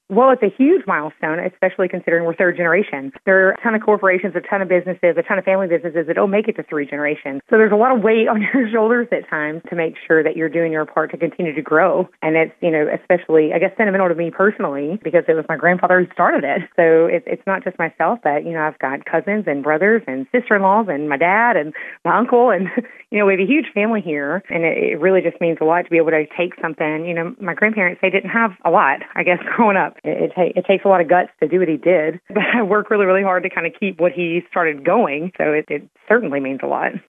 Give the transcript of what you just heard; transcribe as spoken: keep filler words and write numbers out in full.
Well, it's a huge milestone, especially considering we're third generation. There are a ton of corporations, a ton of businesses, a ton of family businesses that don't make it to three generations. So there's a lot of weight on your shoulders at times to make sure that you're doing your part to continue to grow. And it's, you know, especially, I guess, sentimental to me personally because it was my grandfather who started it. So it, it's not just myself, but, you know, I've got cousins and brothers and sister-in-laws and my dad and my uncle. And, you know, we have a huge family here. And it, it really just means a lot to be able to take something. You know, my grandparents, they didn't have a lot, I guess, growing up. It, it, ta- it takes a lot of guts to do what he did, but I work really, really hard to kind of keep what he started going. So it, it certainly means a lot.